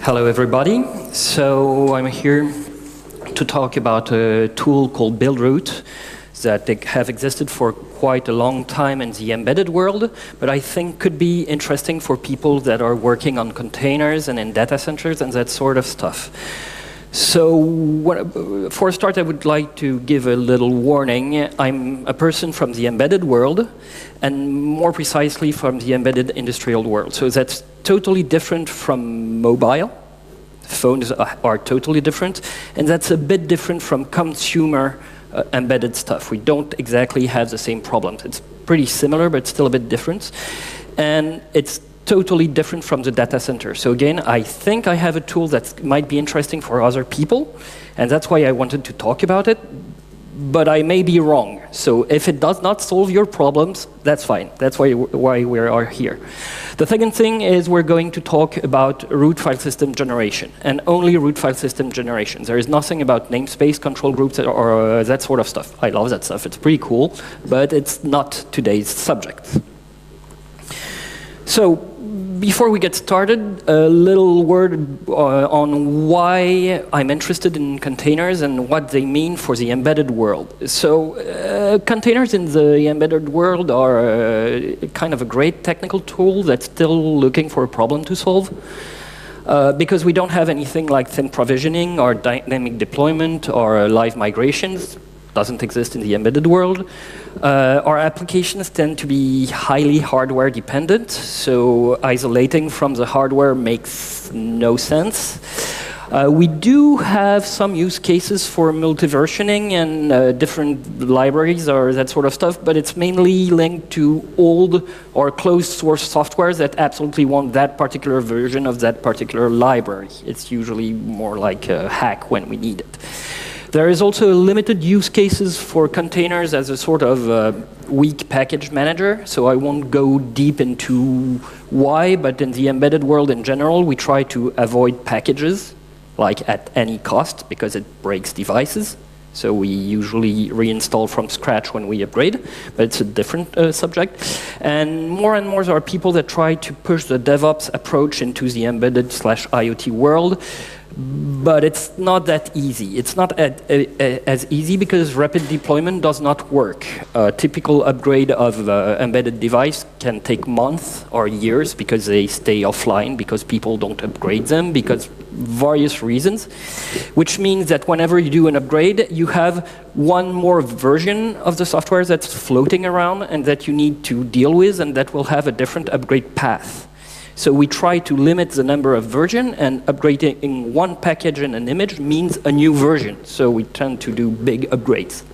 Hello everybody. So I'm here to talk about a tool called Buildroot that have existed for quite a long time in the embedded world, but I think could be interesting for people that are working on containers and in data centers and that sort of stuff. So for a start, I would like to give a little warning. I'm a person from the embedded world, and more precisely from the embedded industrial world. So that's totally different from mobile. Phones are totally different, and that's a bit different from consumer embedded stuff. We don't exactly have the same problems. It's pretty similar, but still a bit different. And it's totally different from the data center. So again, I think I have a tool that might be interesting for other people, and that's why I wanted to talk about it, but I may be wrong. So if it does not solve your problems, that's fine. That's why we are here. The second thing is we're going to talk about root file system generation, and only root file system generation. There is nothing about namespace, control groups, or that sort of stuff. I love that stuff. It's pretty cool, but it's not today's subject. So, before we get started, a little word on why I'm interested in containers and what they mean for the embedded world. So, containers in the embedded world are kind of a great technical tool that's still looking for a problem to solve. Because we don't have anything like thin provisioning or dynamic deployment or live migrations. Doesn't exist in the embedded world. Our applications tend to be highly hardware dependent, so isolating from the hardware makes no sense. We do have some use cases for multi-versioning and different libraries or that sort of stuff, but it's mainly linked to old or closed source software that absolutely want that particular version of that particular library. It's usually more like a hack when we need it. There is also limited use cases for containers as a sort of weak package manager, so I won't go deep into why, but in the embedded world in general, we try to avoid packages, like at any cost, because it breaks devices. So we usually reinstall from scratch when we upgrade, but it's a different subject. And more there are people that try to push the DevOps approach into the embedded/IoT world, but it's not that easy. It's not as easy because rapid deployment does not work. A typical upgrade of embedded device can take months or years because they stay offline, because people don't upgrade them, because various reasons, which means that whenever you do an upgrade, you have one more version of the software that's floating around and that you need to deal with, and that will have a different upgrade path. So we try to limit the number of versions, and upgrading one package and an image means a new version. So we tend to do big upgrades.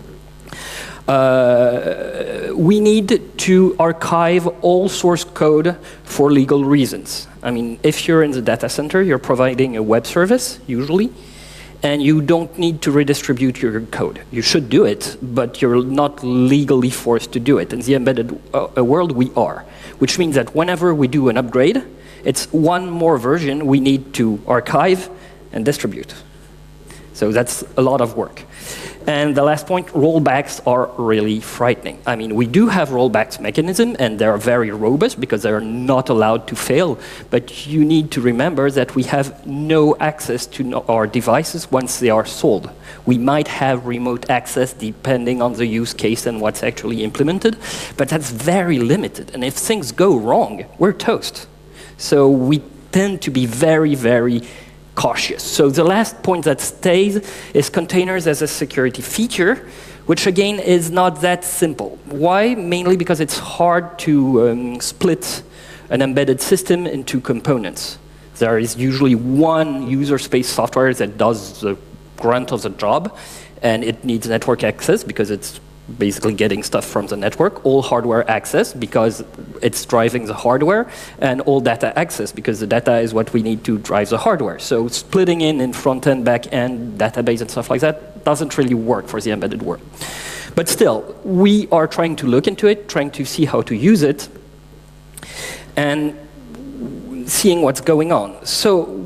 We need to archive all source code for legal reasons. I mean, if you're in the data center, you're providing a web service, usually, and you don't need to redistribute your code. You should do it, but you're not legally forced to do it. In the embedded world, we are. Which means that whenever we do an upgrade, it's one more version we need to archive and distribute. So that's a lot of work. And the last point, rollbacks are really frightening. I mean, we do have rollbacks mechanism, and they're very robust because they're not allowed to fail. But you need to remember that we have no access to our devices once they are sold. We might have remote access depending on the use case and what's actually implemented, but that's very limited. And if things go wrong, we're toast. So we tend to be very, very cautious. So the last point that stays is containers as a security feature, which again is not that simple. Why? Mainly because it's hard to split an embedded system into components. There is usually one user space software that does the grunt of the job, and it needs network access because it's basically getting stuff from the network, all hardware access because it's driving the hardware, and all data access because the data is what we need to drive the hardware. So splitting in front-end, back-end, database and stuff like that doesn't really work for the embedded world. But still, we are trying to look into it, trying to see how to use it, and seeing what's going on. So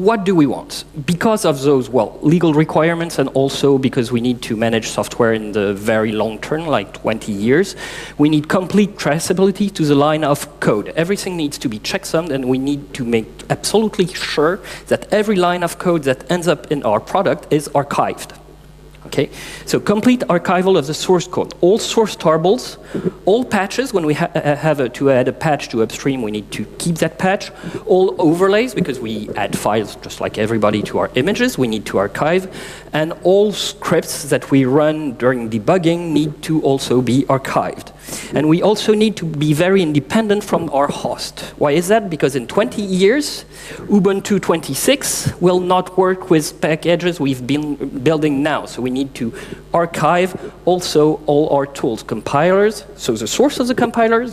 what do we want? Because of those, well, legal requirements, and also because we need to manage software in the very long term, like 20 years, we need complete traceability to the line of code. Everything needs to be checksummed, and we need to make absolutely sure that every line of code that ends up in our product is archived. Okay, so complete archival of the source code. All source tarbles, all patches, when we have to add a patch to upstream, we need to keep that patch. All overlays, because we add files just like everybody to our images, we need to archive. And all scripts that we run during debugging need to also be archived. And we also need to be very independent from our host. Why is that? Because in 20 years, Ubuntu 26 will not work with packages we've been building now. So we need to archive also all our tools, compilers, so the source of the compiler,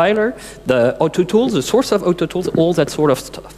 the auto tools, the source of auto tools, all that sort of stuff.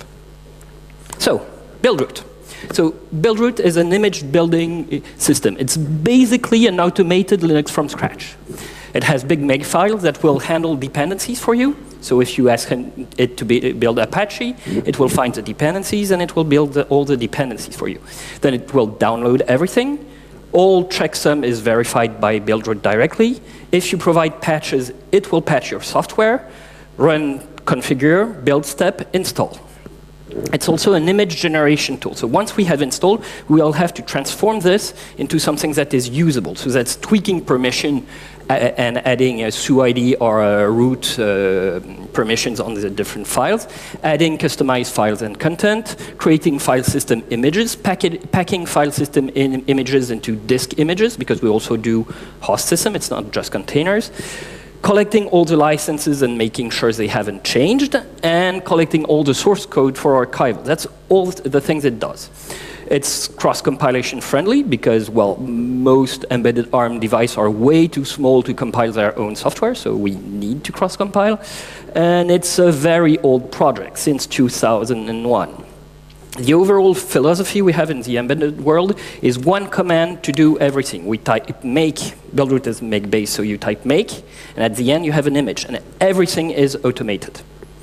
So, Buildroot. So Buildroot is an image building system. It's basically an automated Linux from scratch. It has big makefiles that will handle dependencies for you. So if you ask it to build Apache, it will find the dependencies and it will build all the dependencies for you. Then it will download everything. All checksum is verified by Buildroot directly. If you provide patches, it will patch your software, run, configure, build step, install. It's also an image generation tool. So once we have installed, we will have to transform this into something that is usable. So that's tweaking permission and adding a SUID or a root permissions on the different files, adding customized files and content, creating file system images, packing file system images into disk images, because we also do host system, it's not just containers, collecting all the licenses and making sure they haven't changed, and collecting all the source code for archival. That's all the things it does. It's cross-compilation friendly because, well, most embedded ARM devices are way too small to compile their own software, so we need to cross-compile. And it's a very old project, since 2001. The overall philosophy we have in the embedded world is one command to do everything. We type make, Buildroot is make base, so you type make, and at the end you have an image, and everything is automated.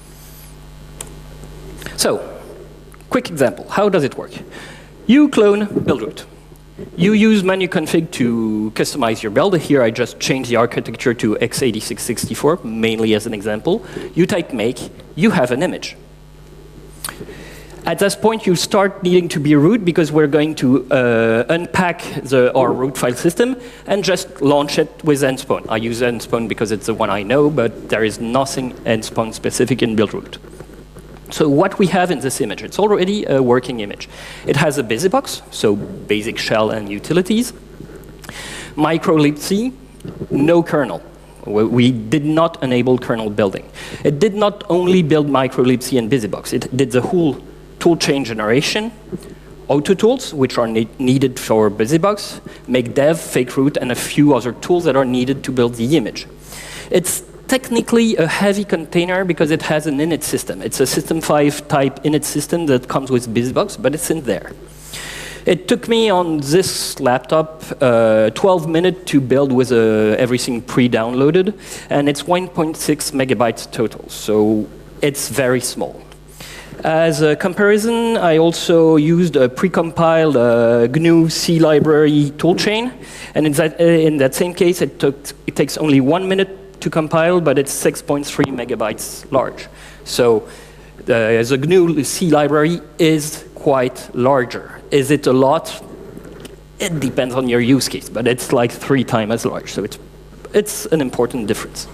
So, quick example, how does it work? You clone Buildroot. You use manuconfig to customize your build. Here I just changed the architecture to x86-64, mainly as an example. You type make, you have an image. At this point, you start needing to be root because we're going to unpack our root file system and just launch it with nspawn. I use nspawn because it's the one I know, but there is nothing nspawn specific in Buildroot. So what we have in this image, it's already a working image. It has a BusyBox, so basic shell and utilities. Microlibc, no kernel. We did not enable kernel building. It did not only build microlibc and BusyBox, it did the whole toolchain generation, auto tools, which are needed for BusyBox, MakeDev, FakeRoot, and a few other tools that are needed to build the image. It's technically a heavy container because it has an init system. It's a System 5 type init system that comes with BusyBox, but it's in there. It took me on this laptop 12 minutes to build with everything pre-downloaded, and it's 1.6 megabytes total, so it's very small. As a comparison, I also used a precompiled GNU C library toolchain, and in that same case, it takes only 1 minute to compile, but it's 6.3 megabytes large. So the GNU C library is quite larger. Is it a lot? It depends on your use case, but it's like 3 times as large, so it's an important difference.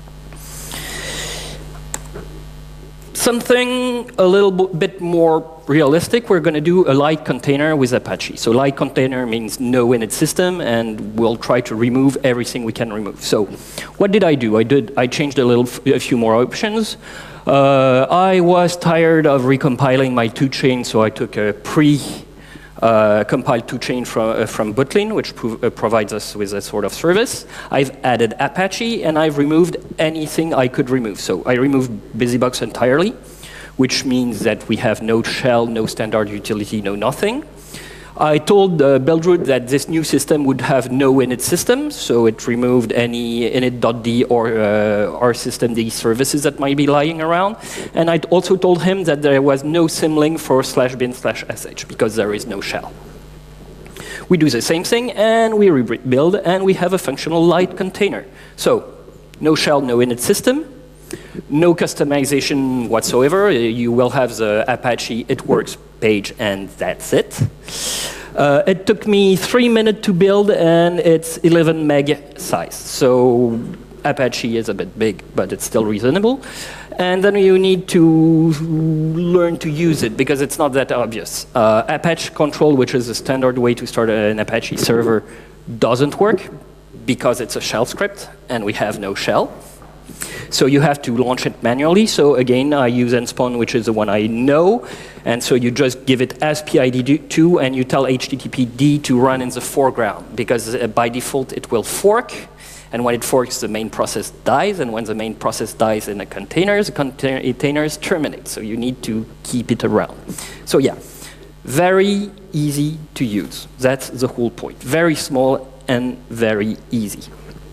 Something a little bit more realistic, we're going to do a light container with Apache. So light container means no init system, and we'll try to remove everything we can remove. So what did I do? I changed a few more options. I was tired of recompiling my toolchain, so I took a compiled toolchain from Butlin, which provides us with a sort of service. I've added Apache, and I've removed anything I could remove. So I removed BusyBox entirely, which means that we have no shell, no standard utility, no nothing. I told Buildroot that this new system would have no init system, so it removed any init.d or rsystemd services that might be lying around. And I also told him that there was no symlink for /bin/sh because there is no shell. We do the same thing, and we rebuild, and we have a functional light container. So no shell, no init system, no customization whatsoever. You will have the Apache It Works page, and that's it. It took me 3 minutes to build, and it's 11 meg size. So Apache is a bit big, but it's still reasonable. And then you need to learn to use it, because it's not that obvious. Apache control, which is a standard way to start an Apache server, doesn't work, because it's a shell script, and we have no shell. So you have to launch it manually. So again, I use nspawn, which is the one I know. And so you just give it as PID2, and you tell HTTPD to run in the foreground, because by default it will fork. And when it forks, the main process dies. And when the main process dies in a container, the containers terminate. So you need to keep it around. So yeah, very easy to use. That's the whole point. Very small and very easy.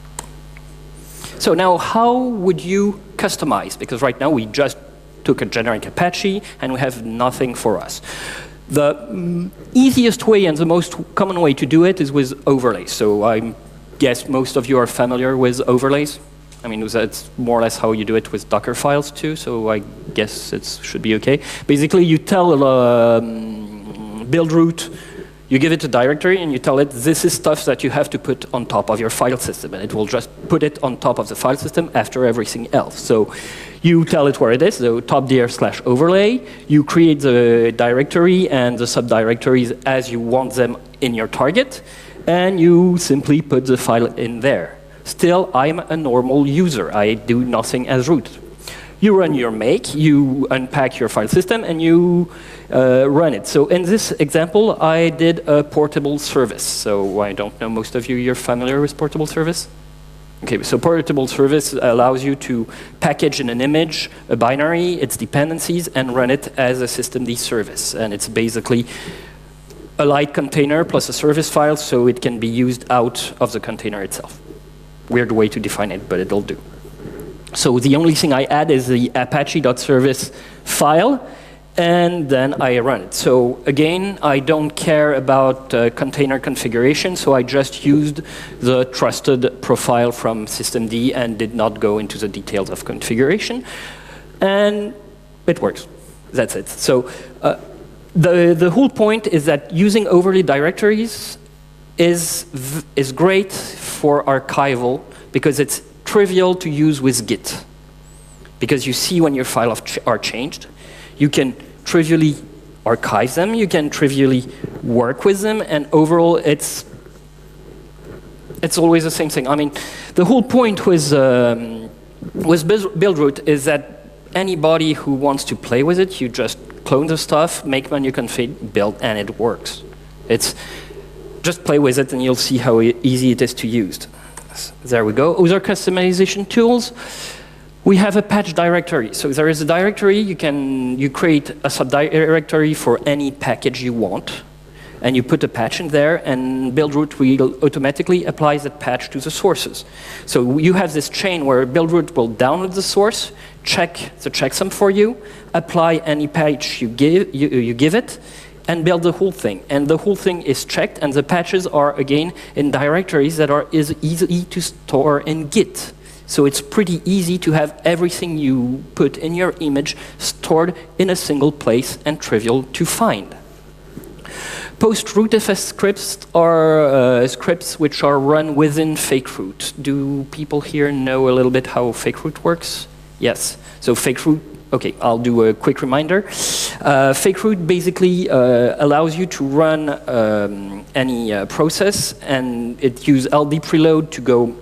So now, how would you customize? Because right now we just took a generic Apache, and we have nothing for us. The easiest way and the most common way to do it is with overlays. So I guess most of you are familiar with overlays. I mean, that's more or less how you do it with Docker files too, so I guess it should be okay. Basically, you tell Buildroot, you give it a directory, and you tell it, this is stuff that you have to put on top of your file system, and it will just put it on top of the file system after everything else. So you tell it where it is, so topdir/overlay. You create the directory and the subdirectories as you want them in your target, and you simply put the file in there. Still, I'm a normal user. I do nothing as root. You run your make, you unpack your file system, and you run it. So in this example, I did a portable service. So I don't know, most of you, you're familiar with portable service? Okay, so portable service allows you to package in an image a binary, its dependencies, and run it as a systemd service. And it's basically a light container plus a service file, so it can be used out of the container itself. Weird way to define it, but it'll do. So the only thing I add is the apache.service file, and then I run it. So again, I don't care about container configuration, so I just used the trusted profile from systemd and did not go into the details of configuration. And it works. That's it. So the whole point is that using overlay directories is great for archival, because it's trivial to use with Git. Because you see when your files are changed, you can trivially archive them, you can trivially work with them, and overall it's always the same thing. I mean, the whole point with Buildroot is that anybody who wants to play with it, you just clone the stuff, make menu config, build, and it works. It's just play with it, and you'll see how easy it is to use. There we go. Other customization tools. We have a patch directory. So there is a directory. You create a subdirectory for any package you want, and you put a patch in there, and Buildroot will automatically apply that patch to the sources. So you have this chain where Buildroot will download the source, check the checksum for you, apply any patch you give it, and build the whole thing. And the whole thing is checked, and the patches are, again, in directories that are easy to store in Git. So it's pretty easy to have everything you put in your image stored in a single place and trivial to find. Post-rootfs scripts are scripts which are run within fakeroot. Do people here know a little bit how fakeroot works? Yes. So fakeroot, okay, I'll do a quick reminder. Fakeroot basically allows you to run any process, and it uses LD preload to go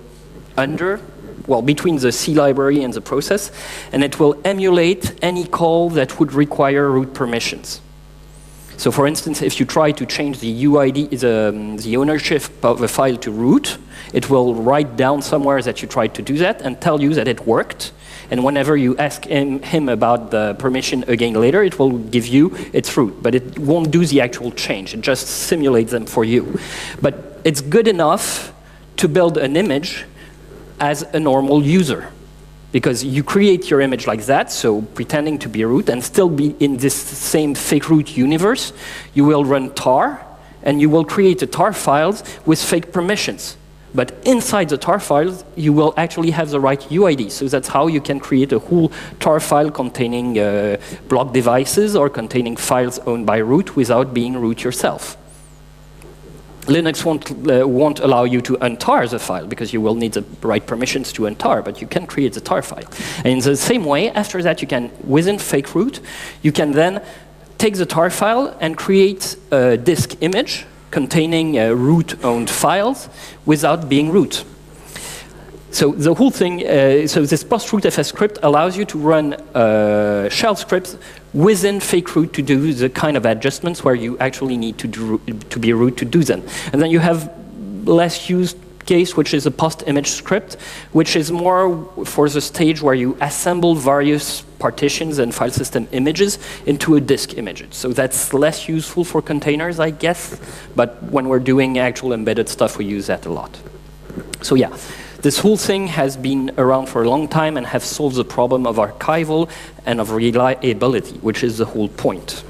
between the C library and the process, and it will emulate any call that would require root permissions. So for instance, if you try to change the UID, the ownership of a file to root, it will write down somewhere that you tried to do that and tell you that it worked. And whenever you ask him about the permission again later, it will give you its root. But it won't do the actual change. It just simulates them for you. But it's good enough to build an image as a normal user. Because you create your image like that, so pretending to be root, and still be in this same fake root universe. You will run tar, and you will create the tar files with fake permissions. But inside the tar files, you will actually have the right UID. So that's how you can create a whole tar file containing block devices or containing files owned by root without being root yourself. Linux won't allow you to untar the file because you will need the right permissions to untar, but you can create the tar file. And in the same way, after that, you can, within fake root, you can then take the tar file and create a disk image containing root-owned files without being root. So the whole thing, so this post-rootfs script allows you to run shell scripts within fake root to do the kind of adjustments where you actually need to be root to do them. And then you have less used case, which is a post-image script, which is more for the stage where you assemble various partitions and file system images into a disk image. So that's less useful for containers, I guess, but when we're doing actual embedded stuff, we use that a lot. So yeah. This whole thing has been around for a long time and has solved the problem of archival and of reliability, which is the whole point.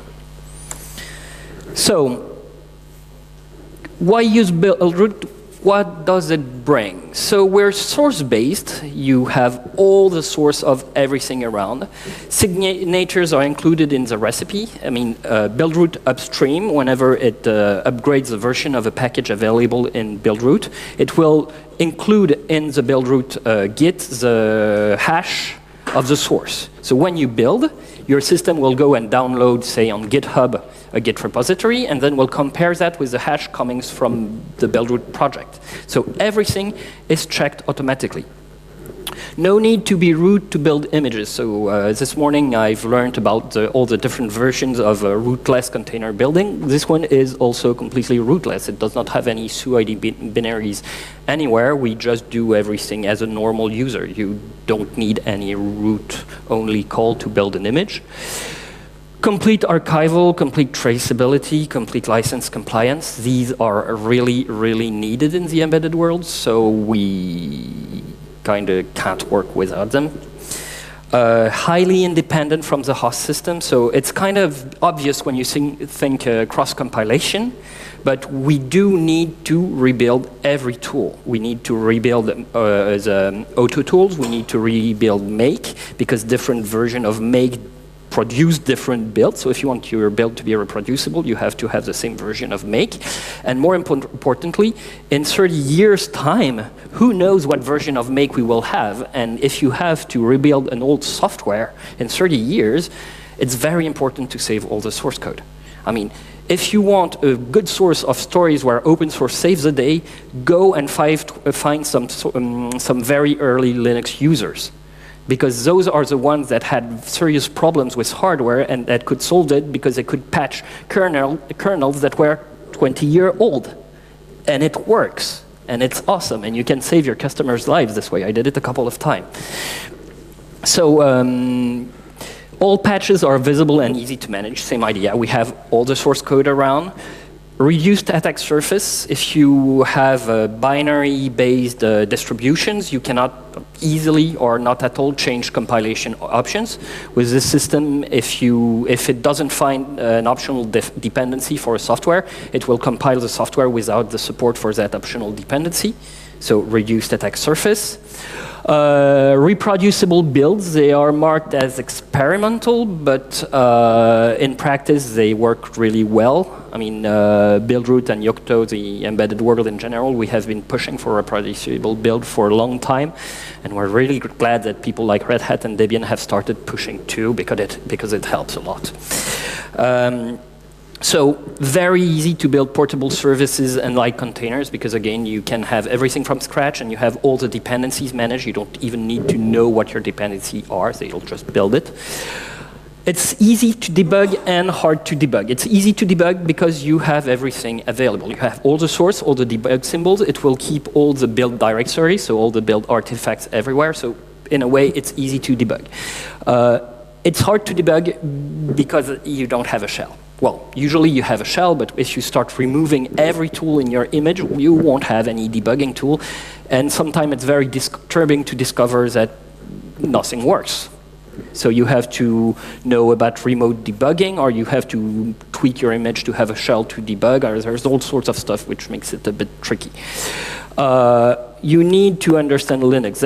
So, why use Buildroot? What does it bring? So we're source-based. You have all the source of everything around. Signatures are included in the recipe. I mean, Buildroot upstream, whenever it upgrades the version of a package available in Buildroot, it will include in the Buildroot Git the hash of the source. So when you build, your system will go and download, say, on GitHub, a Git repository, and then we'll compare that with the hash coming from the Buildroot project. So everything is checked automatically. No need to be root to build images. So this morning I've learned about all the different versions of rootless container building. This one is also completely rootless. It does not have any SUID binaries anywhere. We just do everything as a normal user. You don't need any root-only call to build an image. Complete archival, complete traceability, complete license compliance. These are really, really needed in the embedded world, so we kind of can't work without them. Highly independent from the host system, so it's kind of obvious when you think cross-compilation, but we do need to rebuild every tool. We need to rebuild the auto tools, we need to rebuild Make, because different version of Make produce different builds. So if you want your build to be reproducible, you have to have the same version of Make. And more importantly, in 30 years' time, who knows what version of Make we will have? And if you have to rebuild an old software in 30 years, it's very important to save all the source code. I mean, if you want a good source of stories where open source saves the day, go and find some very early Linux users. Because those are the ones that had serious problems with hardware and that could solve it because they could patch kernels that were 20-year-old. And it works, and it's awesome, and you can save your customers' lives this way. I did it a couple of times. So all patches are visible and easy to manage, same idea. We have all the source code around. Reduced attack surface. If you have binary-based distributions, you cannot easily or not at all change compilation options. With this system, if it doesn't find an optional dependency for a software, it will compile the software without the support for that optional dependency. So reduced attack surface. Reproducible builds, they are marked as experimental, but in practice they work really well. I mean, Buildroot and Yocto, the embedded world in general, we have been pushing for a reproducible build for a long time, and we're really glad that people like Red Hat and Debian have started pushing too, because it helps a lot. So very easy to build portable services and like containers because, again, you can have everything from scratch and you have all the dependencies managed. You don't even need to know what your dependencies are. They'll just build it. It's easy to debug and hard to debug. It's easy to debug because you have everything available. You have all the source, all the debug symbols. It will keep all the build directory, so all the build artifacts everywhere. So in a way, it's easy to debug. It's hard to debug because you don't have a shell. Well, usually you have a shell, but if you start removing every tool in your image, you won't have any debugging tool. And sometimes it's very disturbing to discover that nothing works. So you have to know about remote debugging, or you have to tweak your image to have a shell to debug, or there's all sorts of stuff which makes it a bit tricky. You need to understand Linux.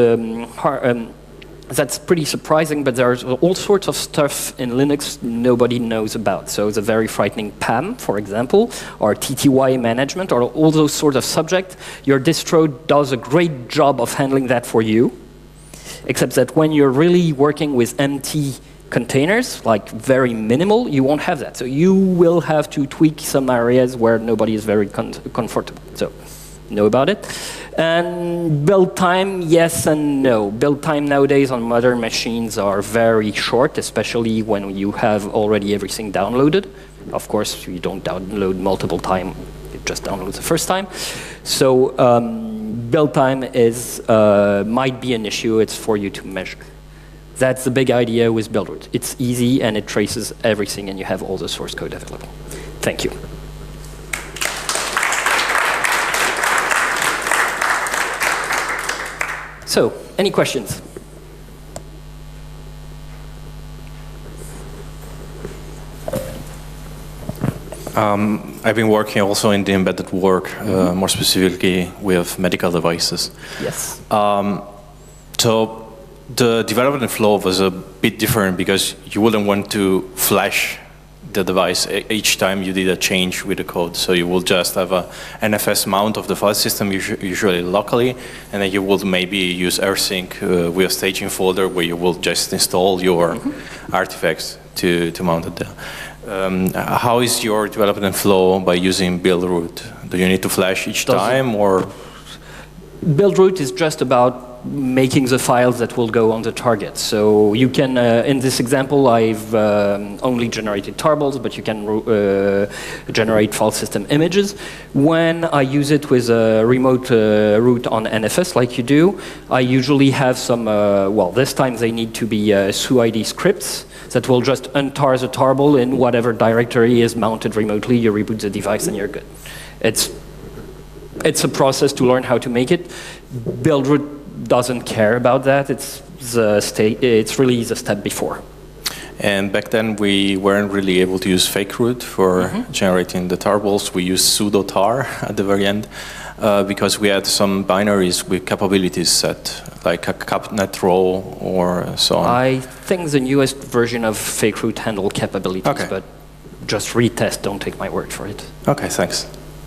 That's pretty surprising, but there's all sorts of stuff in Linux nobody knows about. So the very frightening PAM, for example, or TTY management, or all those sorts of subjects. Your distro does a great job of handling that for you. Except that when you're really working with empty containers, like very minimal, you won't have that. So you will have to tweak some areas where nobody is very comfortable. So know about it. And build time, yes and no. Build time nowadays on modern machines are very short, especially when you have already everything downloaded. Of course, you don't download multiple times. It just downloads the first time. So build time might be an issue. It's for you to measure. That's the big idea with Buildroot. It's easy and it traces everything and you have all the source code available. Thank you. So, any questions? I've been working also in the embedded work, more specifically with medical devices. Yes. So the development flow was a bit different because you wouldn't want to flash the device each time you did a change with the code. So you will just have a NFS mount of the file system, usually locally, and then you will maybe use rsync with a staging folder where you will just install your artifacts to mount it there. How is your development flow by using Buildroot? Do you need to flash each time, or? Buildroot is just about making the files that will go on the target. So you can, in this example, I've only generated tarbles, but you can generate file system images. When I use it with a remote root on NFS, like you do, I usually have some, well, this time they need to be SUID scripts that will just untar the tarball in whatever directory is mounted remotely. You reboot the device and you're good. It's a process to learn how to make it. Buildroot doesn't care about that. It's really the step before. And back then we weren't really able to use fakeroot for generating the tarballs. We used sudo-tar at the very end because we had some binaries with capabilities set, like a capnet row or so on. I think the newest version of fakeroot handle capabilities, but just retest, don't take my word for it. Okay, thanks.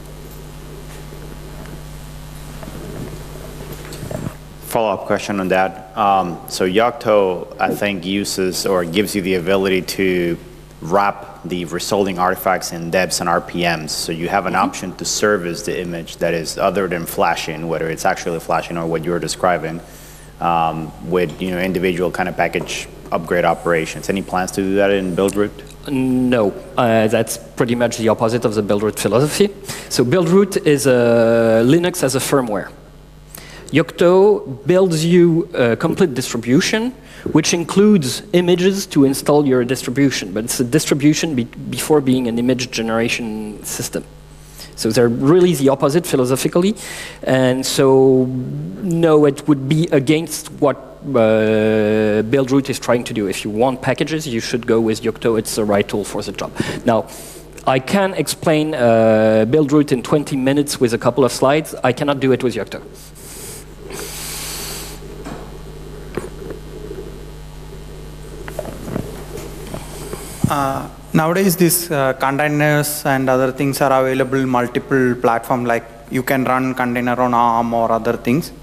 Follow-up question on that. So Yocto, I think, uses or gives you the ability to wrap the resulting artifacts in debs and RPMs. So you have an option to service the image that is other than flashing, whether it's actually flashing or what you're describing, with individual kind of package upgrade operations. Any plans to do that in Buildroot? No, that's pretty much the opposite of the Buildroot philosophy. So Buildroot is Linux as a firmware. Yocto builds you a complete distribution, which includes images to install your distribution, but it's a distribution before being an image generation system. So they're really the opposite philosophically, and so no, it would be against what Buildroot is trying to do. If you want packages, you should go with Yocto. It's the right tool for the job. Now, I can explain Buildroot in 20 minutes with a couple of slides. I cannot do it with Yocto. Nowadays, these containers and other things are available multiple platform. Like you can run container on ARM or other things.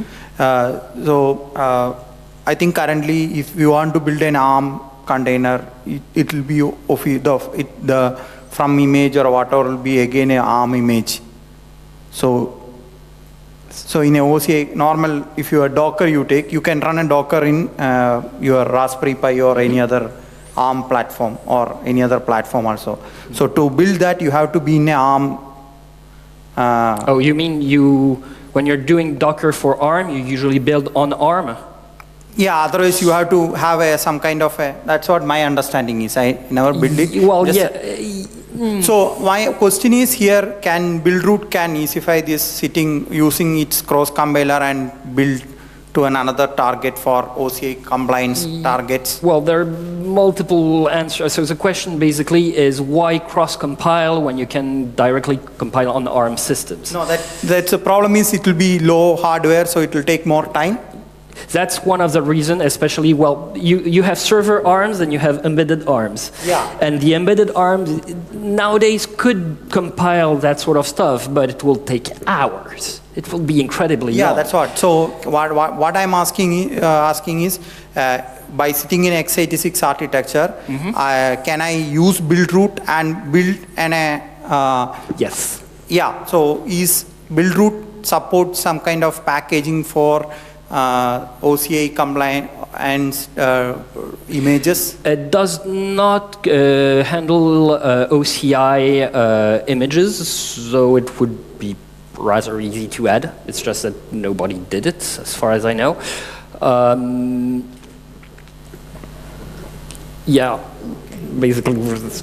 I think currently, if you want to build an ARM container, it will be the from image or whatever will be again an ARM image. So in a OCI normal, if you are Docker you take, you can run a Docker in your Raspberry Pi or any other ARM platform or any other platform also. So to build that, you have to be in a ARM. Oh, you mean when you're doing Docker for ARM, you usually build on ARM? Yeah, otherwise you have to have some kind of that's what my understanding is. I never built it. Well, Just- yeah. So my question is here, can Buildroot can easify this using its cross compiler and build to another target for OCI compliance targets? Well, there are multiple answers. So the question basically is why cross-compile when you can directly compile on ARM systems? No, that's the problem is it will be low hardware, so it will take more time. That's one of the reasons, especially, well, you have server ARMs and you have embedded ARMs. Yeah. And the embedded ARMs nowadays could compile that sort of stuff, but it will take hours. It will be incredibly Yeah, long. that's what. So what I'm asking is, by sitting in x86 architecture, can I use Buildroot and build Yes. Yeah, so is Buildroot support some kind of packaging for OCI compliant and images? It does not handle OCI images, so it would be rather easy to add. It's just that nobody did it, as far as I know. Yeah, basically.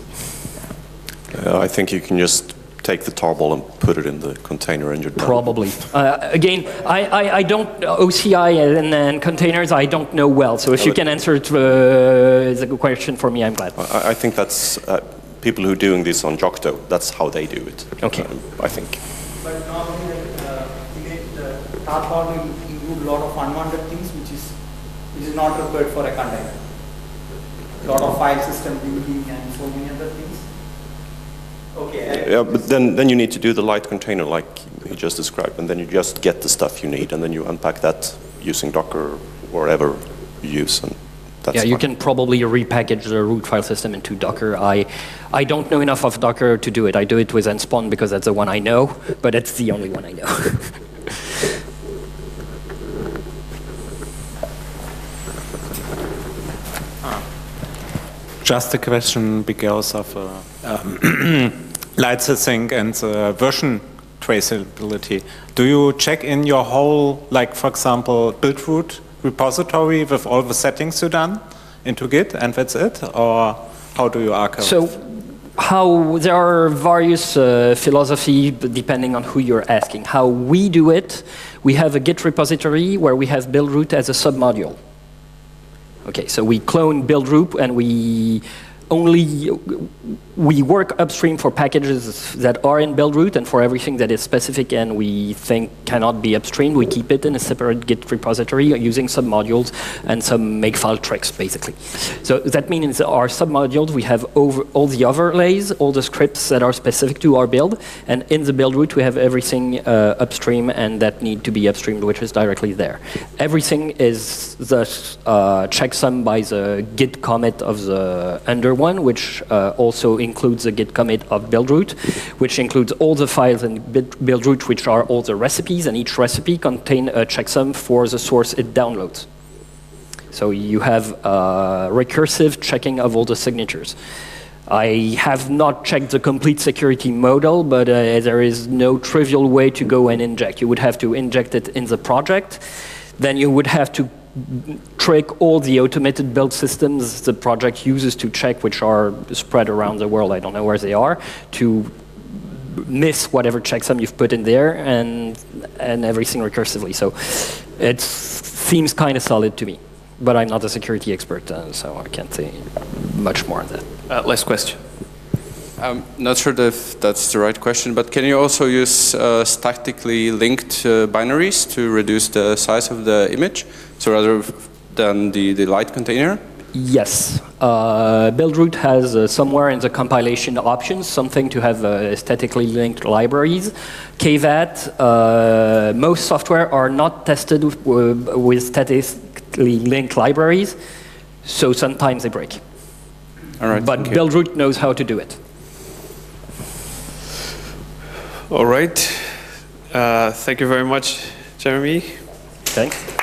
I think you can just take the tarball and put it in the container and you're done. Probably. Again, I don't, OCI and containers, I don't know well. So if you can answer it, it's a good question for me, I'm glad. I think that's people who are doing this on Yocto, that's how they do it. Okay. I think. But normally, the tarball will include a lot of unwanted things, which is not required for a container. A lot of file system building and so many other things. Okay. Yeah, but then you need to do the light container like he just described, and then you just get the stuff you need, and then you unpack that using Docker or whatever you use, and that's Yeah, you fine. can probably repackage the root file system into Docker. I don't know enough of Docker to do it. I do it with Nspawn because that's the one I know, but it's the only one I know. Just a question because of licensing and version traceability. Do you check in your whole, like for example, Buildroot repository with all the settings you done into Git and that's it? Or how do you archive? So there are various philosophy depending on who you're asking. How we do it, we have a Git repository where we have Buildroot as a submodule. Okay, so we clone Buildroot and we work upstream for packages that are in Buildroot, and for everything that is specific and we think cannot be upstreamed, we keep it in a separate Git repository using submodules and some makefile tricks, basically. So that means our submodules, we have all the overlays, all the scripts that are specific to our build, and in the Buildroot we have everything upstream and that need to be upstreamed, which is directly there. Everything is thus checksum by the Git commit of the under one, which also includes the Git commit of Buildroot, which includes all the files in Buildroot, which are all the recipes, and each recipe contains a checksum for the source it downloads. So you have recursive checking of all the signatures. I have not checked the complete security model, but there is no trivial way to go and inject. You would have to inject it in the project. Then you would have to trick all the automated build systems the project uses to check, which are spread around the world, I don't know where they are, to miss whatever checksum you've put in there and everything recursively. So it seems kind of solid to me, but I'm not a security expert, so I can't say much more on that. Last question. I'm not sure if that's the right question, but can you also use statically linked binaries to reduce the size of the image? So rather than the light container? Yes. Buildroot has somewhere in the compilation options something to have statically linked libraries. KVAT, most software are not tested with statically linked libraries, so sometimes they break. All right. But Buildroot knows how to do it. All right. Thank you very much, Jeremy. Thanks.